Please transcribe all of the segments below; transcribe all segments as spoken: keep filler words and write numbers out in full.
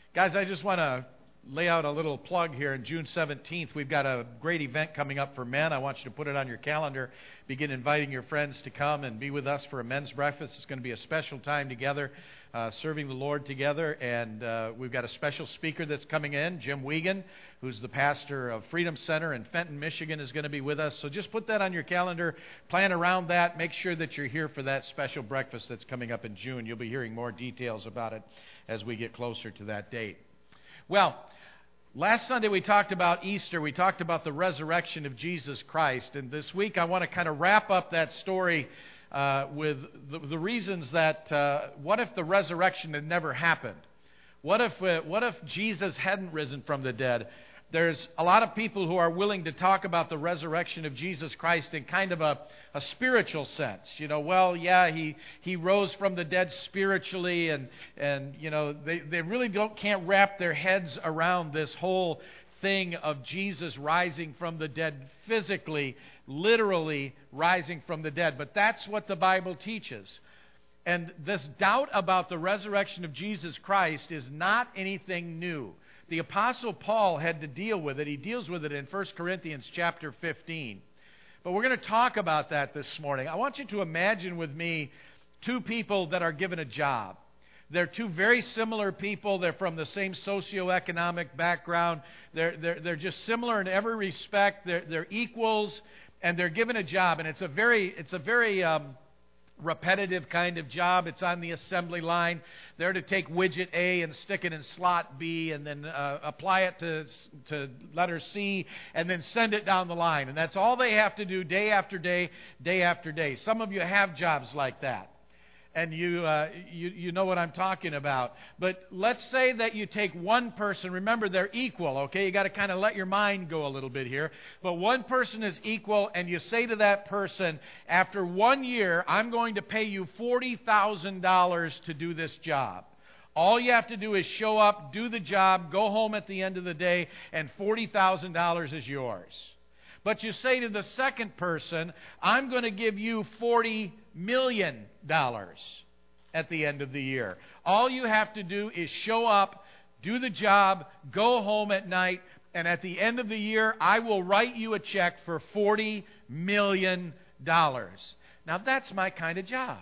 Guys, I just want to lay out a little plug here. On June seventeenth, we've got a great event coming up for men. I want you to put it on your calendar. Begin inviting your friends to come and be with us for a men's breakfast. It's going to be a special time together, uh, serving the Lord together. And uh, we've got a special speaker that's coming in, Jim Wiegand, who's the pastor of Freedom Center in Fenton, Michigan, is going to be with us. So just put that on your calendar. Plan around that. Make sure that you're here for that special breakfast that's coming up in June. You'll be hearing more details about it as we get closer to that date. Well, last Sunday we talked about Easter. We talked about the resurrection of Jesus Christ. And this week I want to kind of wrap up that story uh, with the, the reasons that uh, what if the resurrection had never happened? What if uh, what if Jesus hadn't risen from the dead? There's a lot of people who are willing to talk about the resurrection of Jesus Christ in kind of a, a spiritual sense. You know, well, yeah, he he rose from the dead spiritually, and and you know, they, they really don't can't wrap their heads around this whole thing of Jesus rising from the dead physically, literally rising from the dead. But that's what the Bible teaches. And this doubt about the resurrection of Jesus Christ is not anything new. The Apostle Paul had to deal with it. He deals with it in First Corinthians chapter fifteen. But we're going to talk about that this morning. I want you to imagine with me two people that are given a job. They're two very similar people. They're from the same socioeconomic background. They're, they're, they're just similar in every respect. They're, they're equals, and they're given a job. And it's a very, it's a very um, repetitive kind of job. It's on the assembly line. They're to take widget A and stick it in slot B, and then uh, apply it to to letter C, and then send it down the line. And that's all they have to do day after day, day after day. Some of you have jobs like that, and you uh, you you know what I'm talking about. But let's say that you take one person. Remember, they're equal, okay? You got to kind of let your mind go a little bit here. But one person is equal, and you say to that person, after one year, I'm going to pay you forty thousand dollars to do this job. All you have to do is show up, do the job, go home at the end of the day, and forty thousand dollars is yours. But you say to the second person, I'm going to give you forty million dollars at the end of the year. All you have to do is show up, do the job, go home at night, and at the end of the year, I will write you a check for forty million dollars. Now, that's my kind of job.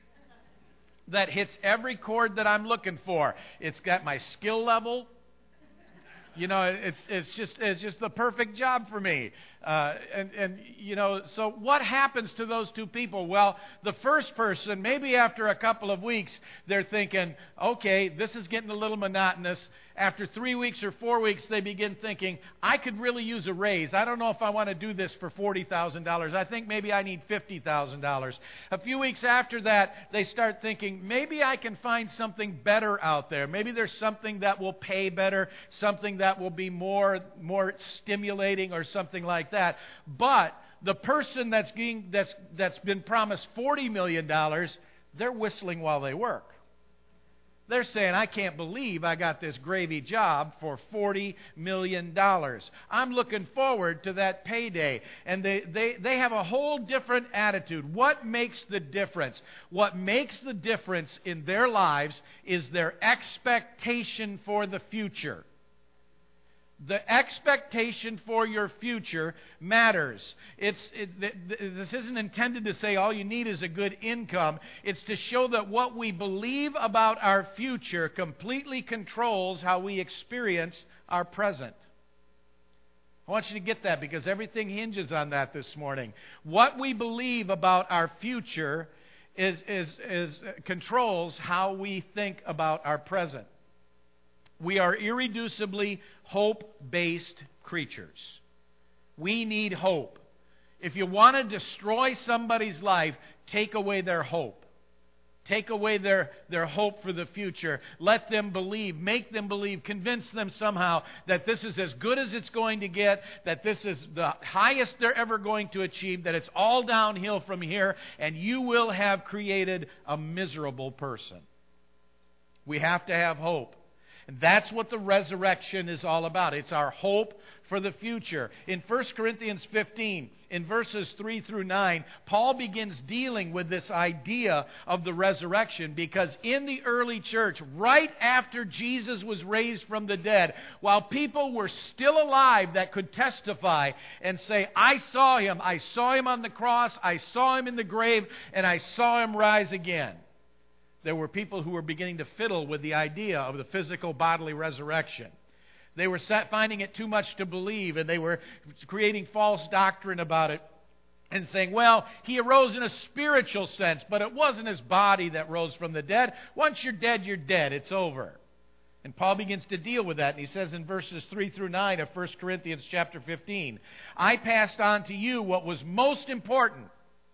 That hits every chord that I'm looking for. It's got my skill level. You know, it's it's just it's just the perfect job for me. Uh, and, and, you know, so what happens to those two people? Well, the first person, maybe after a couple of weeks, they're thinking, okay, this is getting a little monotonous. After three weeks or four weeks, they begin thinking, I could really use a raise. I don't know if I want to do this for forty thousand dollars. I think maybe I need fifty thousand dollars. A few weeks after that, they start thinking, maybe I can find something better out there. Maybe there's something that will pay better, something that will be more, more stimulating or something like that. But the person that's being, that's, that's been promised forty million dollars, they're whistling while they work. They're saying, I can't believe I got this gravy job for forty million dollars. I'm looking forward to that payday. And they, they, they have a whole different attitude. What makes the difference? What makes the difference in their lives is their expectation for the future. The expectation for your future matters. It's it, this isn't intended to say all you need is a good income. It's to show that what we believe about our future completely controls how we experience our present. I want you to get that because everything hinges on that this morning. What we believe about our future is is is controls how we think about our present. We are irreducibly hope-based creatures. We need hope. If you want to destroy somebody's life, take away their hope. Take away their, their hope for the future. Let them believe. Make them believe. Convince them somehow that this is as good as it's going to get, that this is the highest they're ever going to achieve, that it's all downhill from here, and you will have created a miserable person. We have to have hope. And that's what the resurrection is all about. It's our hope for the future. In First Corinthians fifteen, in verses three through nine, Paul begins dealing with this idea of the resurrection, because in the early church, right after Jesus was raised from the dead, while people were still alive that could testify and say, I saw him, I saw him on the cross, I saw him in the grave, and I saw him rise again, there were people who were beginning to fiddle with the idea of the physical bodily resurrection. They were finding it too much to believe, and they were creating false doctrine about it and saying, well, he arose in a spiritual sense, but it wasn't his body that rose from the dead. Once you're dead, you're dead. It's over. And Paul begins to deal with that, and he says in verses three through nine of First Corinthians chapter fifteen, I passed on to you what was most important.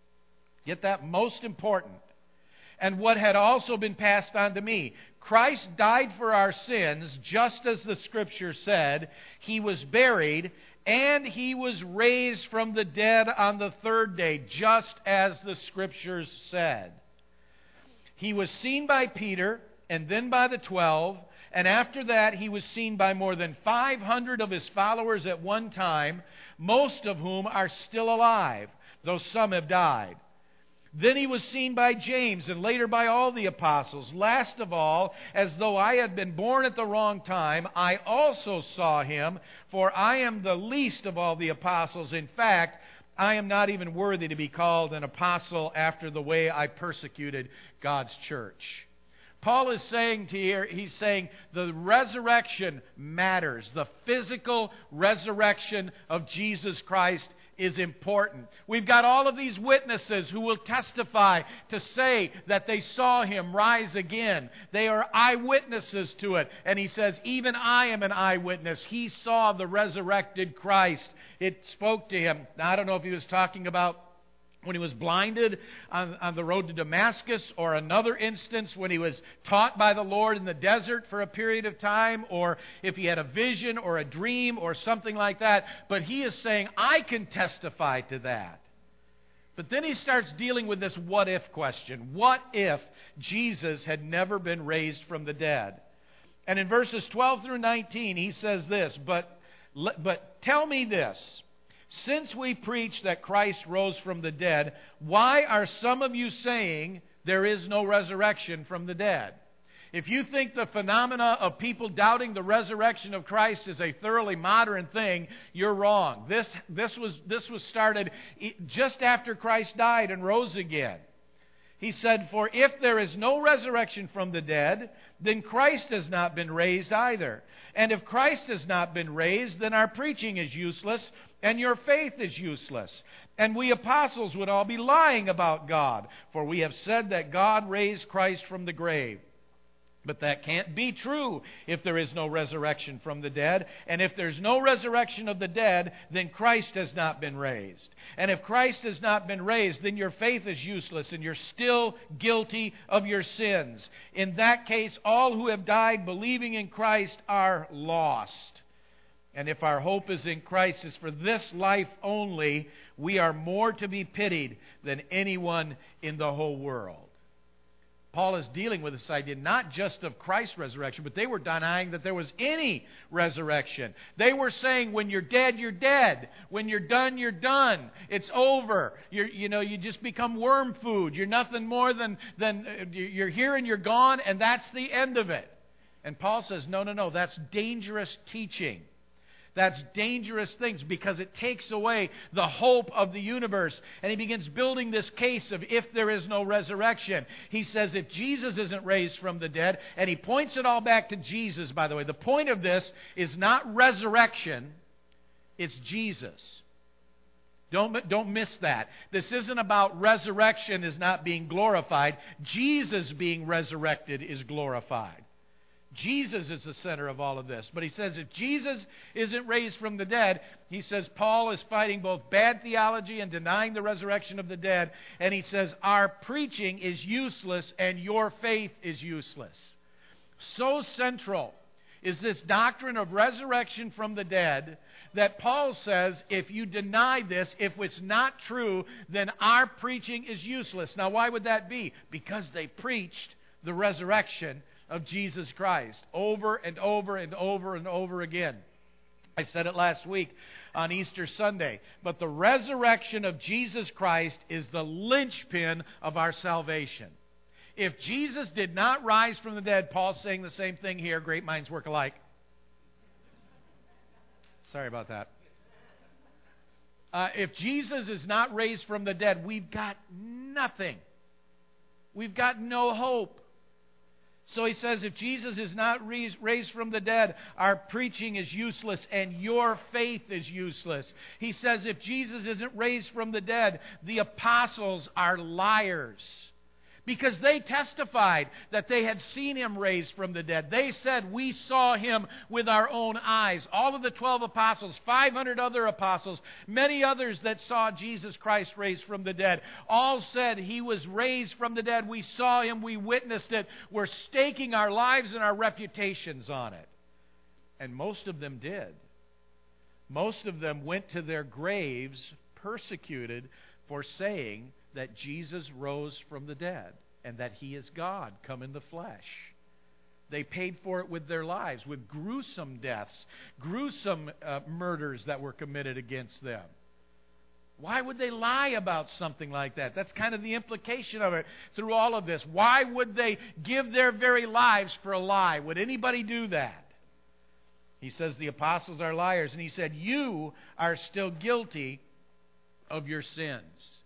Get that? Most important. And what had also been passed on to me. Christ died for our sins, just as the Scripture said. He was buried, and He was raised from the dead on the third day, just as the Scriptures said. He was seen by Peter, and then by the twelve, and after that He was seen by more than five hundred of His followers at one time, most of whom are still alive, though some have died. Then He was seen by James, and later by all the apostles. Last of all, as though I had been born at the wrong time, I also saw Him, for I am the least of all the apostles. In fact, I am not even worthy to be called an apostle after the way I persecuted God's church. Paul is saying to here, he's saying the resurrection matters. The physical resurrection of Jesus Christ is important. We've got all of these witnesses who will testify to say that they saw Him rise again. They are eyewitnesses to it. And he says, even I am an eyewitness. He saw the resurrected Christ. It spoke to him. Now, I don't know if he was talking about when he was blinded on, on the road to Damascus, or another instance when he was taught by the Lord in the desert for a period of time, or if he had a vision or a dream or something like that. But he is saying, I can testify to that. But then he starts dealing with this what if question. What if Jesus had never been raised from the dead? And in verses twelve through nineteen, he says this, but, but tell me this. Since we preach that Christ rose from the dead, why are some of you saying there is no resurrection from the dead? If you think the phenomena of people doubting the resurrection of Christ is a thoroughly modern thing, you're wrong. This, this, was, this was started just after Christ died and rose again. He said, for if there is no resurrection from the dead, then Christ has not been raised either. And if Christ has not been raised, then our preaching is useless, and your faith is useless. And we apostles would all be lying about God, for we have said that God raised Christ from the grave. But that can't be true if there is no resurrection from the dead. And if there's no resurrection of the dead, then Christ has not been raised. And if Christ has not been raised, then your faith is useless and you're still guilty of your sins. In that case, all who have died believing in Christ are lost. And if our hope is in Christ is for this life only, we are more to be pitied than anyone in the whole world. Paul is dealing with this idea not just of Christ's resurrection, but they were denying that there was any resurrection. They were saying when you're dead, you're dead. When you're done, you're done. It's over. You're, you know, you just become worm food. You're nothing more than, than uh, you're here and you're gone, and that's the end of it. And Paul says, no, no, no, that's dangerous teaching. That's dangerous things because it takes away the hope of the universe. And he begins building this case of if there is no resurrection. He says if Jesus isn't raised from the dead, and he points it all back to Jesus, by the way. The point of this is not resurrection, it's Jesus. Don't, don't miss that. This isn't about resurrection is not being glorified. Jesus being resurrected is glorified. Jesus is the center of all of this. But he says if Jesus isn't raised from the dead, he says Paul is fighting both bad theology and denying the resurrection of the dead. And he says our preaching is useless and your faith is useless. So central is this doctrine of resurrection from the dead that Paul says if you deny this, if it's not true, then our preaching is useless. Now why would that be? Because they preached the resurrection of Jesus Christ over and over and over and over again. I said it last week on Easter Sunday, but the resurrection of Jesus Christ is the linchpin of our salvation. If Jesus did not rise from the dead, Paul's saying the same thing here, great minds work alike. Sorry about that. Uh, if Jesus is not raised from the dead, we've got nothing. We've got no hope. So he says, if Jesus is not raised from the dead, our preaching is useless and your faith is useless. He says, if Jesus isn't raised from the dead, the apostles are liars. Because they testified that they had seen Him raised from the dead. They said, we saw Him with our own eyes. All of the twelve apostles, five hundred other apostles, many others that saw Jesus Christ raised from the dead, all said He was raised from the dead. We saw Him, we witnessed it. We're staking our lives and our reputations on it. And most of them did. Most of them went to their graves persecuted for saying that Jesus rose from the dead and that He is God come in the flesh. They paid for it with their lives, with gruesome deaths, gruesome uh, murders that were committed against them. Why would they lie about something like that? That's kind of the implication of it through all of this. Why would they give their very lives for a lie? Would anybody do that? He says the apostles are liars, and he said, you are still guilty of your sins.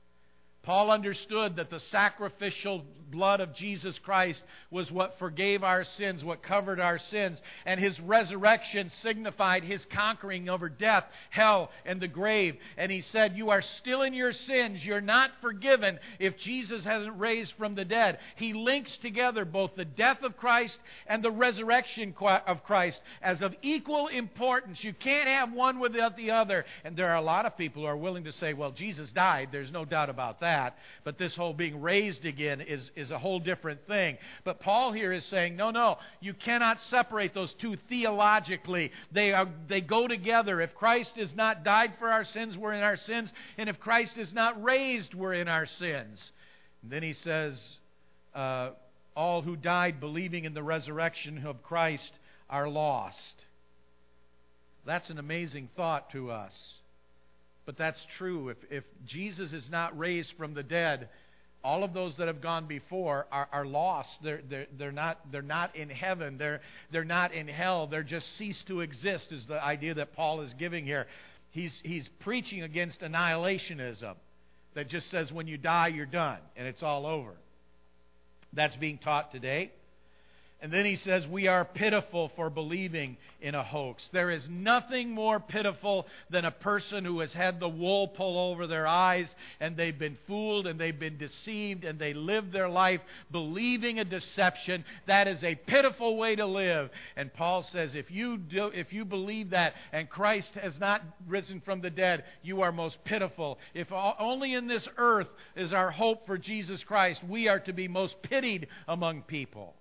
Paul understood that the sacrificial blood of Jesus Christ was what forgave our sins, what covered our sins, and His resurrection signified His conquering over death, hell, and the grave. And he said, you are still in your sins. You're not forgiven if Jesus hasn't raised from the dead. He links together both the death of Christ and the resurrection of Christ as of equal importance. You can't have one without the other. And there are a lot of people who are willing to say, well, Jesus died. There's no doubt about that. But this whole being raised again is, is a whole different thing. But Paul here is saying, no, no, you cannot separate those two theologically. They are they go together. If Christ is not died for our sins, we're in our sins. And if Christ is not raised, we're in our sins. And then he says, uh, all who died believing in the resurrection of Christ are lost. That's an amazing thought to us. But that's true. If, if Jesus is not raised from the dead, all of those that have gone before are, are lost. They're, they're, they're, not, they're not in heaven. They're, they're not in hell. They're just ceased to exist is the idea that Paul is giving here. He's, he's preaching against annihilationism that just says when you die, you're done, and it's all over. That's being taught today. And then he says, we are pitiful for believing in a hoax. There is nothing more pitiful than a person who has had the wool pull over their eyes and they've been fooled and they've been deceived and they live their life believing a deception. That is a pitiful way to live. And Paul says, if you do, if you believe that and Christ has not risen from the dead, you are most pitiful. If only in this earth is our hope for Jesus Christ, we are to be most pitied among people.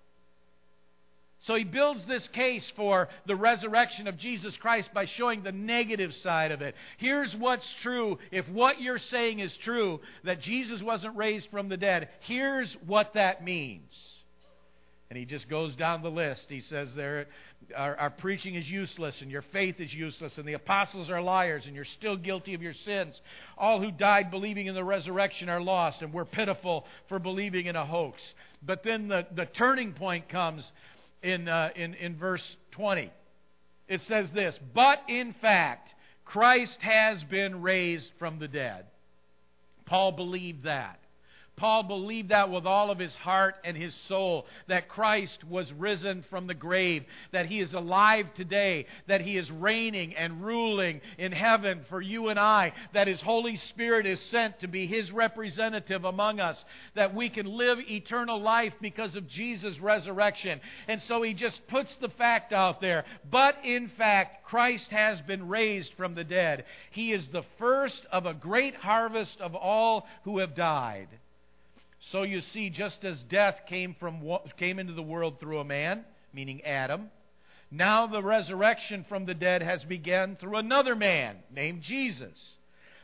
So he builds this case for the resurrection of Jesus Christ by showing the negative side of it. Here's what's true. If what you're saying is true, that Jesus wasn't raised from the dead, here's what that means. And he just goes down the list. He says there, our, our preaching is useless and your faith is useless and the apostles are liars and you're still guilty of your sins. All who died believing in the resurrection are lost and we're pitiful for believing in a hoax. But then the, the turning point comes In, uh, in, in verse twenty. It says this, but in fact, Christ has been raised from the dead. Paul believed that. Paul believed that with all of his heart and his soul, that Christ was risen from the grave, that He is alive today, that He is reigning and ruling in heaven for you and I, that His Holy Spirit is sent to be His representative among us, that we can live eternal life because of Jesus' resurrection. And so he just puts the fact out there. But in fact, Christ has been raised from the dead. He is the first of a great harvest of all who have died. So you see, just as death came from came into the world through a man, meaning Adam, now the resurrection from the dead has begun through another man named Jesus.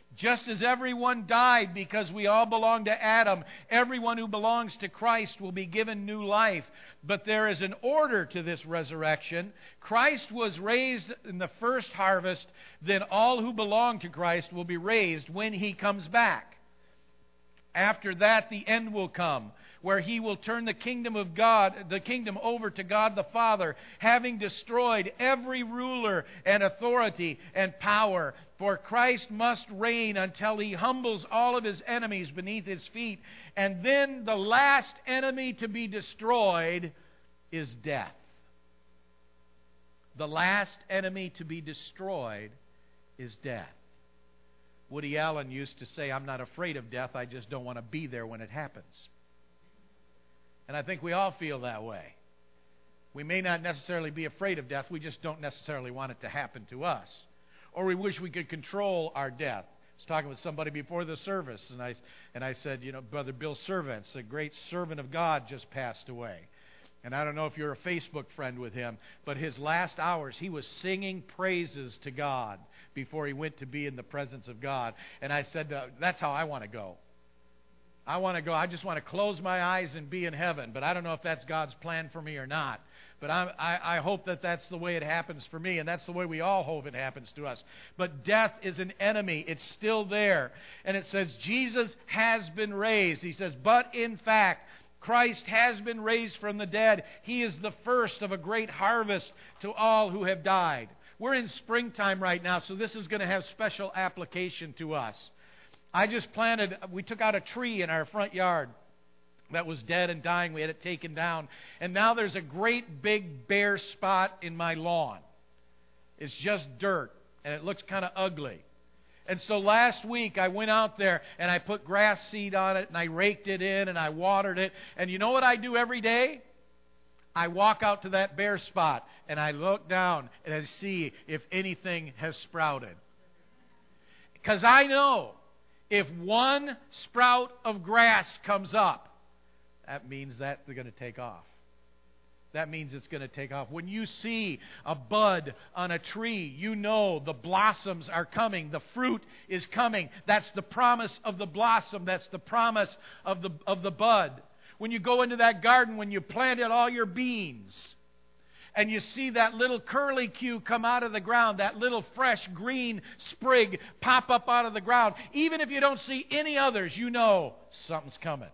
Just as everyone died because we all belong to Adam, everyone who belongs to Christ will be given new life. But there is an order to this resurrection. Christ was raised in the first harvest, then all who belong to Christ will be raised when He comes back. After that, the end will come, where He will turn the kingdom of God, the kingdom over to God the Father, having destroyed every ruler and authority and power. For Christ must reign until He humbles all of His enemies beneath His feet. And then the last enemy to be destroyed is death. The last enemy to be destroyed is death. Woody Allen used to say, "I'm not afraid of death, I just don't want to be there when it happens." And I think we all feel that way. We may not necessarily be afraid of death, we just don't necessarily want it to happen to us. Or we wish we could control our death. I was talking with somebody before the service, and I, and I said, you know, Brother Bill Servants, a great servant of God, just passed away. And I don't know if you're a Facebook friend with him, but his last hours, he was singing praises to God before he went to be in the presence of God. And I said, uh, that's how I want to go. I want to go. I just want to close my eyes and be in heaven. But I don't know if that's God's plan for me or not. But I, I, I hope that that's the way it happens for me, and that's the way we all hope it happens to us. But death is an enemy. It's still there. And it says, Jesus has been raised. He says, but in fact, Christ has been raised from the dead. He is the first of a great harvest to all who have died. We're in springtime right now, so this is going to have special application to us. I just planted, we took out a tree in our front yard that was dead and dying. We had it taken down. And now there's a great big bare spot in my lawn. It's just dirt, and it looks kind of ugly. And so last week I went out there and I put grass seed on it and I raked it in and I watered it. And you know what I do every day? I walk out to that bare spot and I look down and I see if anything has sprouted. Because I know if one sprout of grass comes up, that means that they're going to take off. That means it's going to take off. When you see a bud on a tree, you know the blossoms are coming. The fruit is coming. That's the promise of the blossom. That's the promise of the, of the bud. When you go into that garden, when you planted all your beans, and you see that little curlicue come out of the ground, that little fresh green sprig pop up out of the ground, even if you don't see any others, you know something's coming.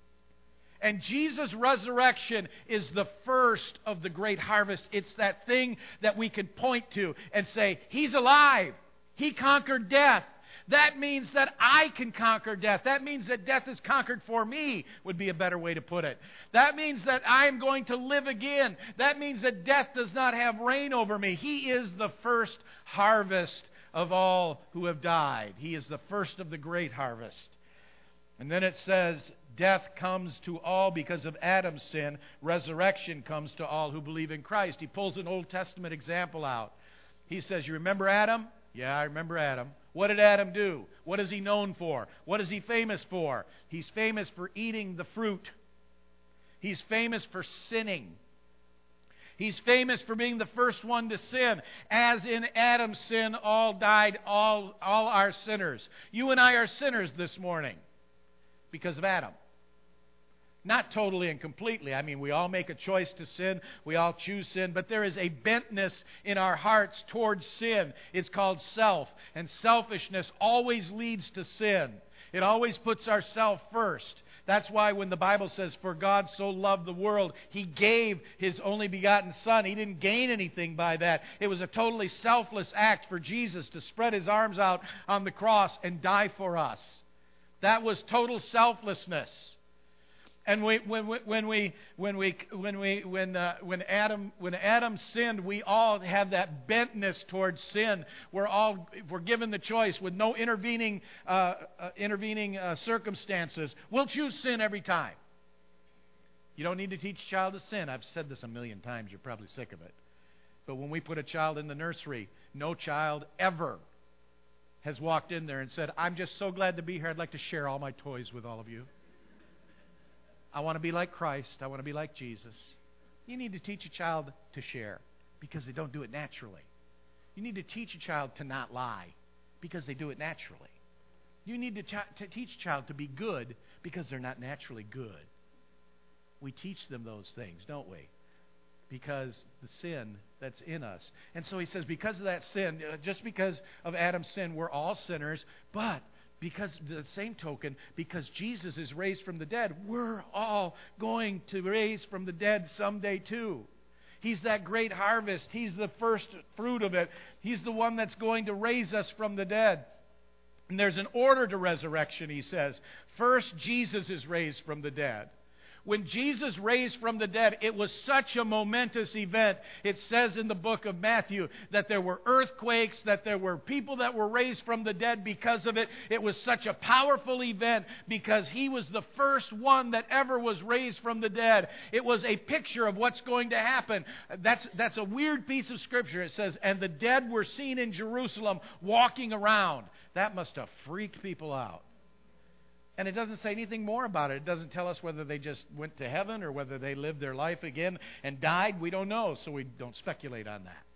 And Jesus' resurrection is the first of the great harvest. It's that thing that we can point to and say, He's alive. He conquered death. That means that I can conquer death. That means that death is conquered for me, would be a better way to put it. That means that I am going to live again. That means that death does not have reign over me. He is the first harvest of all who have died. He is the first of the great harvest. And then it says, death comes to all because of Adam's sin. Resurrection comes to all who believe in Christ. He pulls an Old Testament example out. He says, you remember Adam? Yeah, I remember Adam. What did Adam do? What is he known for? What is he famous for? He's famous for eating the fruit. He's famous for sinning. He's famous for being the first one to sin. As in Adam's sin, all died, all, all are sinners. You and I are sinners this morning because of Adam. Not totally and completely. I mean, we all make a choice to sin. We all choose sin. But there is a bentness in our hearts towards sin. It's called self. And selfishness always leads to sin. It always puts ourself first. That's why when the Bible says, for God so loved the world, He gave His only begotten Son. He didn't gain anything by that. It was a totally selfless act for Jesus to spread His arms out on the cross and die for us. That was total selflessness. And we, when we, when we, when we, when we, when uh, when Adam, when Adam sinned, we all have that bentness towards sin. We're all, we're given the choice with no intervening, uh, uh, intervening uh, circumstances. We'll choose sin every time. You don't need to teach a child to sin. I've said this a million times. You're probably sick of it. But when we put a child in the nursery, no child ever has walked in there and said, "I'm just so glad to be here. I'd like to share all my toys with all of you. I want to be like Christ. I want to be like Jesus." You need to teach a child to share because they don't do it naturally. You need to teach a child to not lie because they do it naturally. You need to, ch- to teach a child to be good because they're not naturally good. We teach them those things, don't we? Because the sin that's in us. And so he says, because of that sin, uh, just because of Adam's sin, we're all sinners, but because the same token, because Jesus is raised from the dead, we're all going to raise from the dead someday too. He's that great harvest. He's the first fruit of it. He's the one that's going to raise us from the dead. And there's an order to resurrection, he says. First, Jesus is raised from the dead. When Jesus raised from the dead, it was such a momentous event. It says in the book of Matthew that there were earthquakes, that there were people that were raised from the dead because of it. It was such a powerful event because he was the first one that ever was raised from the dead. It was a picture of what's going to happen. That's, that's a weird piece of scripture. It says, and the dead were seen in Jerusalem walking around. That must have freaked people out. And it doesn't say anything more about it. It doesn't tell us whether they just went to heaven or whether they lived their life again and died. We don't know, so we don't speculate on that.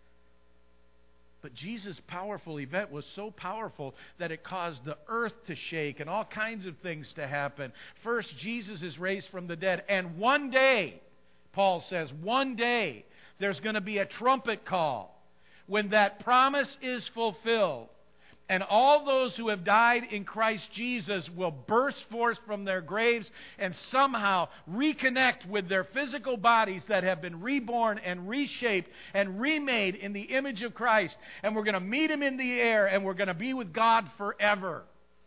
But Jesus' powerful event was so powerful that it caused the earth to shake and all kinds of things to happen. First, Jesus is raised from the dead. And one day, Paul says, one day, there's going to be a trumpet call when that promise is fulfilled. And all those who have died in Christ Jesus will burst forth from their graves and somehow reconnect with their physical bodies that have been reborn and reshaped and remade in the image of Christ. And we're going to meet Him in the air and we're going to be with God forever.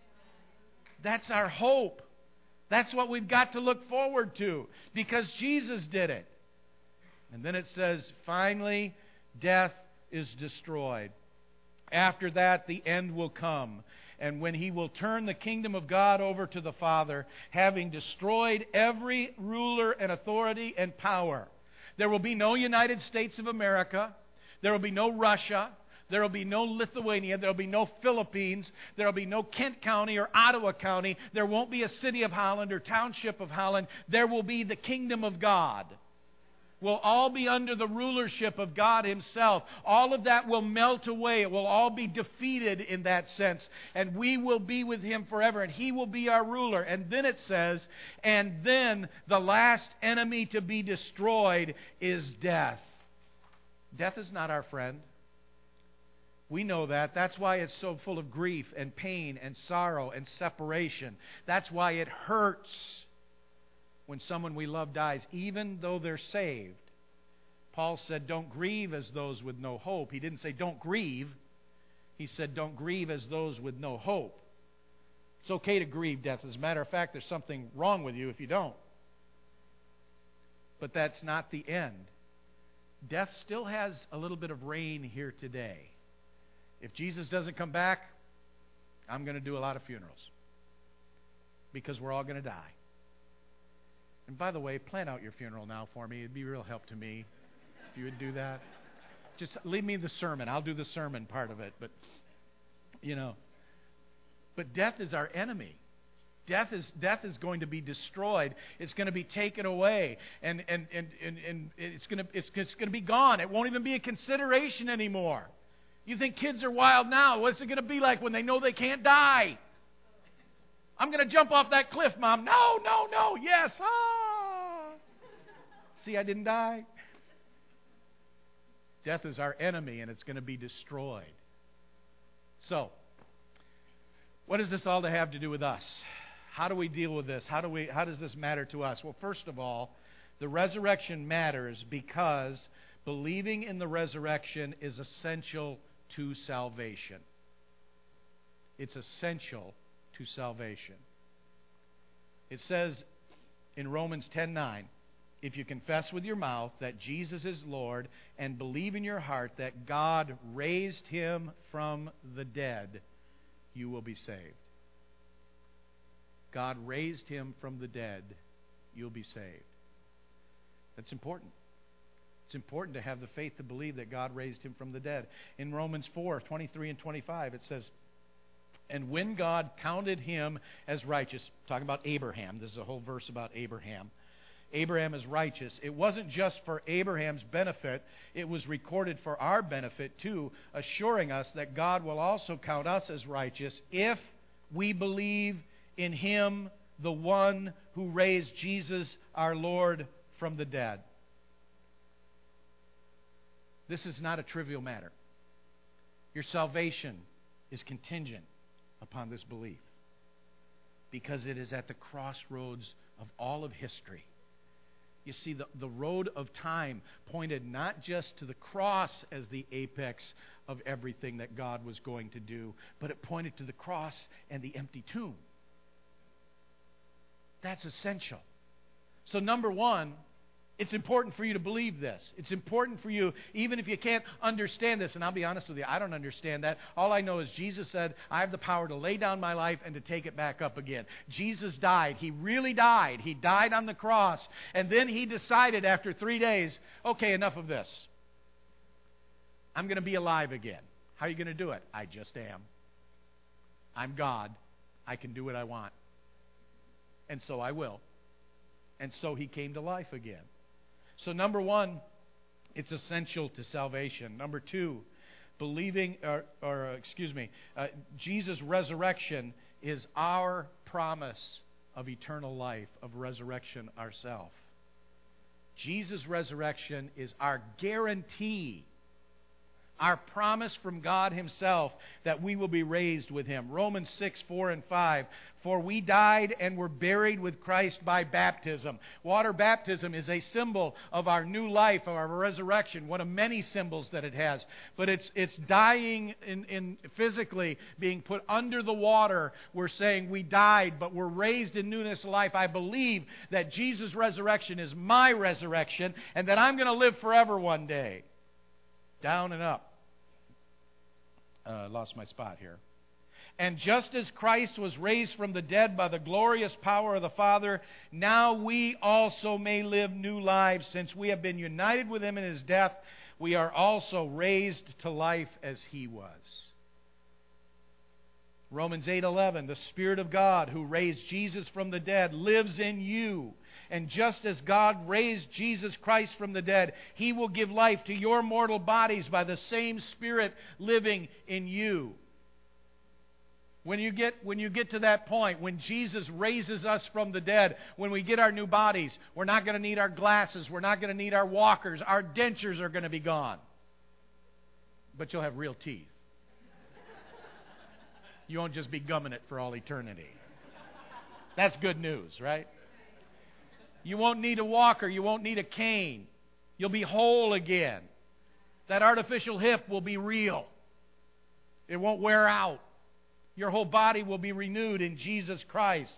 That's our hope. That's what we've got to look forward to because Jesus did it. And then it says, finally, death is destroyed. After that, the end will come, and when He will turn the kingdom of God over to the Father, having destroyed every ruler and authority and power. There will be no United States of America. There will be no Russia. There will be no Lithuania. There will be no Philippines. There will be no Kent County or Ottawa County. There won't be a city of Holland or township of Holland. There will be the kingdom of God. Will all be under the rulership of God Himself. All of that will melt away. It will all be defeated in that sense. And we will be with Him forever. And He will be our ruler. And then it says, and then the last enemy to be destroyed is death. Death is not our friend. We know that. That's why it's so full of grief and pain and sorrow and separation. That's why it hurts when someone we love dies, even though they're saved. Paul said, don't grieve as those with no hope. He didn't say don't grieve. He said don't grieve as those with no hope. It's okay to grieve death. As a matter of fact, there's something wrong with you if you don't. But that's not the end. Death still has a little bit of reign here today. If Jesus doesn't come back, I'm going to do a lot of funerals because we're all going to die. And by the way, plan out your funeral now for me. It'd be a real help to me if you would do that. Just leave me the sermon. I'll do the sermon part of it. But, you know, but death is our enemy. Death is death is going to be destroyed. It's going to be taken away, and and and and, and it's going to it's, it's going to be gone. It won't even be a consideration anymore. You think kids are wild now? What's it going to be like when they know they can't die? I'm going to jump off that cliff, Mom. No, no, no. Yes. Ah. See, I didn't die. Death is our enemy, and it's going to be destroyed. So, what does this all to have to do with us? How do we deal with this? How do we? How does this matter to us? Well, first of all, the resurrection matters because believing in the resurrection is essential to salvation. It's essential to salvation. It says in Romans ten nine, if you confess with your mouth that Jesus is Lord and believe in your heart that God raised Him from the dead, you will be saved. God raised Him from the dead, you'll be saved. That's important. It's important to have the faith to believe that God raised Him from the dead. In Romans four twenty-three and twenty-five, it says, and when God counted him as righteous, talking about Abraham, this is a whole verse about Abraham. Abraham is righteous. It wasn't just for Abraham's benefit, it was recorded for our benefit too, assuring us that God will also count us as righteous if We believe in Him, the one who raised Jesus, our Lord, from the dead. This is not a trivial matter. Your salvation is contingent upon this belief, because it is at the crossroads of all of history. You see, the, the road of time pointed not just to the cross as the apex of everything that God was going to do, but it pointed to the cross and the empty tomb. That's essential. So number one, it's important for you to believe this. It's important for you, even if you can't understand this. And I'll be honest with you, I don't understand that. All I know is Jesus said, I have the power to lay down my life and to take it back up again. Jesus died. He really died. He died on the cross. And then He decided after three days, okay, enough of this. I'm going to be alive again. How are you going to do it? I just am. I'm God. I can do what I want. And so I will. And so He came to life again. So number one, it's essential to salvation. Number two, believing, or, or uh, excuse me, uh, Jesus' resurrection is our promise of eternal life, of resurrection ourselves. Jesus' resurrection is our guarantee, our promise from God Himself that we will be raised with Him. Romans six, four and five. For we died and were buried with Christ by baptism. Water baptism is a symbol of our new life, of our resurrection, one of many symbols that it has. But it's it's dying in, in physically, being put under the water. We're saying we died, but we're raised in newness of life. I believe that Jesus' resurrection is my resurrection, and that I'm going to live forever one day. Down and up. Uh, lost my spot here. And just as Christ was raised from the dead by the glorious power of the Father, now we also may live new lives. Since we have been united with Him in His death, we are also raised to life as He was. Romans eight eleven, the Spirit of God who raised Jesus from the dead lives in you. And just as God raised Jesus Christ from the dead, He will give life to your mortal bodies by the same Spirit living in you. When you get when you get to that point, when Jesus raises us from the dead, when we get our new bodies, we're not going to need our glasses, we're not going to need our walkers, our dentures are going to be gone. But you'll have real teeth. You won't just be gumming it for all eternity. That's good news, right? You won't need a walker, you won't need a cane. You'll be whole again. That artificial hip will be real. It won't wear out. Your whole body will be renewed in Jesus Christ.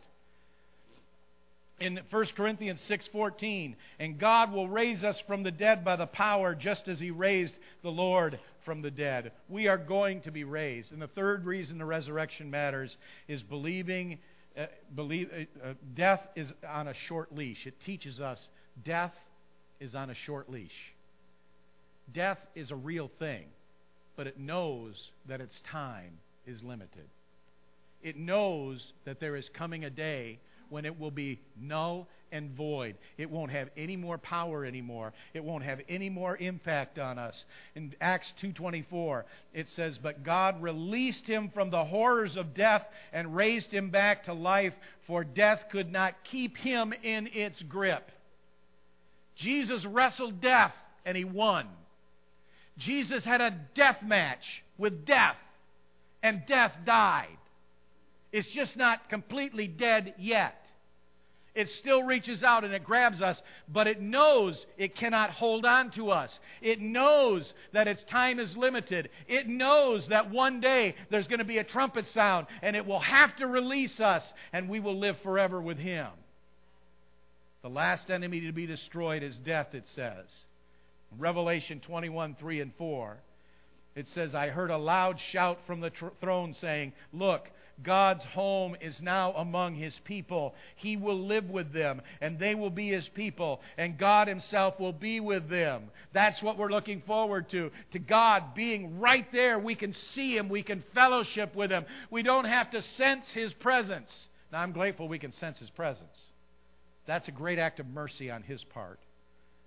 In First Corinthians six fourteen, and God will raise us from the dead by the power, just as He raised the Lord from the dead. We are going to be raised. And the third reason the resurrection matters is believing, uh, believe, uh, death is on a short leash. It teaches us death is on a short leash. Death is a real thing, but it knows that its time is limited. It knows that there is coming a day when it will be null and void. It won't have any more power anymore. It won't have any more impact on us. In Acts two twenty-four, it says, but God released Him from the horrors of death and raised Him back to life, for death could not keep Him in its grip. Jesus wrestled death and He won. Jesus had a death match with death, and death died. It's just not completely dead yet. It still reaches out and it grabs us, but it knows it cannot hold on to us. It knows that its time is limited. It knows that one day there's going to be a trumpet sound and it will have to release us and we will live forever with Him. The last enemy to be destroyed is death, it says. Revelation twenty-one, three and four. It says, I heard a loud shout from the tr- throne saying, look, God's home is now among His people. He will live with them, and they will be His people, and God Himself will be with them. That's what we're looking forward to, to God being right there. We can see Him. We can fellowship with Him. We don't have to sense His presence. Now, I'm grateful we can sense His presence. That's a great act of mercy on His part.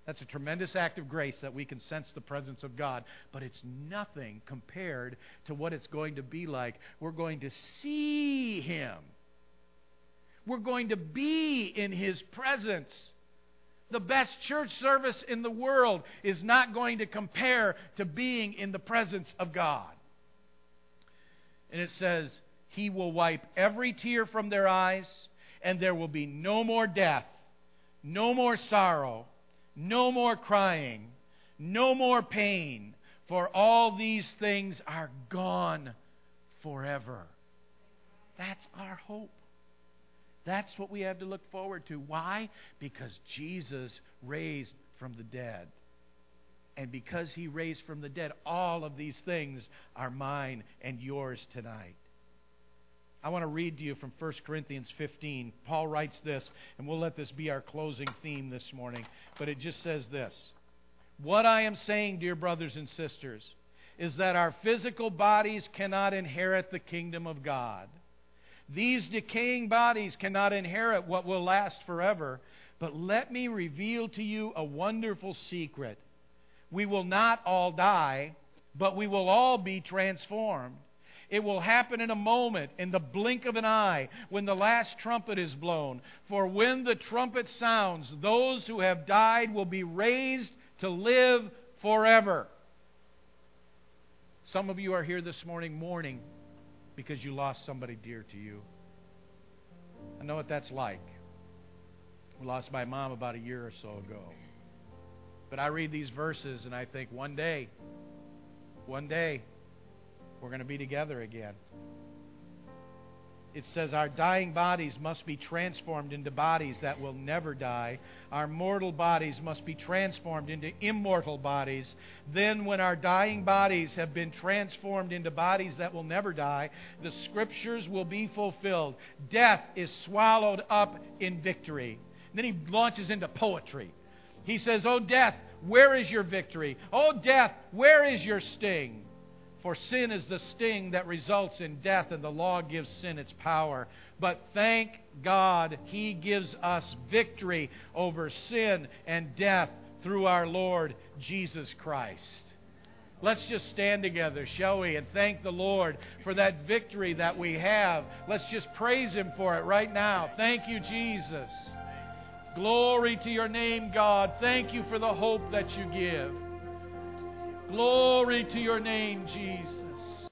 That's a tremendous act of grace that we can sense the presence of God. But it's nothing compared to what it's going to be like. We're going to see Him. We're going to be in His presence. The best church service in the world is not going to compare to being in the presence of God. And it says, He will wipe every tear from their eyes, and there will be no more death, no more sorrow, no more crying, no more pain, for all these things are gone forever. That's our hope. That's what we have to look forward to. Why? Because Jesus raised from the dead. And because He raised from the dead, all of these things are mine and yours tonight. I want to read to you from First Corinthians fifteen. Paul writes this, and we'll let this be our closing theme this morning. But it just says this. What I am saying, dear brothers and sisters, is that our physical bodies cannot inherit the kingdom of God. These decaying bodies cannot inherit what will last forever. But let me reveal to you a wonderful secret. We will not all die, but we will all be transformed. It will happen in a moment, in the blink of an eye, when the last trumpet is blown. For when the trumpet sounds, those who have died will be raised to live forever. Some of you are here this morning mourning because you lost somebody dear to you. I know what that's like. I lost my mom about a year or so ago. But I read these verses and I think one day, one day, we're going to be together again. It says our dying bodies must be transformed into bodies that will never die. Our mortal bodies must be transformed into immortal bodies. Then when our dying bodies have been transformed into bodies that will never die, the Scriptures will be fulfilled. Death is swallowed up in victory. And then he launches into poetry. He says, "O death, where is your victory? O death, where is your sting? For sin is the sting that results in death, and the law gives sin its power. But thank God, He gives us victory over sin and death through our Lord Jesus Christ." Let's just stand together, shall we, and thank the Lord for that victory that we have. Let's just praise Him for it right now. Thank you, Jesus. Glory to your name, God. Thank you for the hope that you give. Glory to your name, Jesus.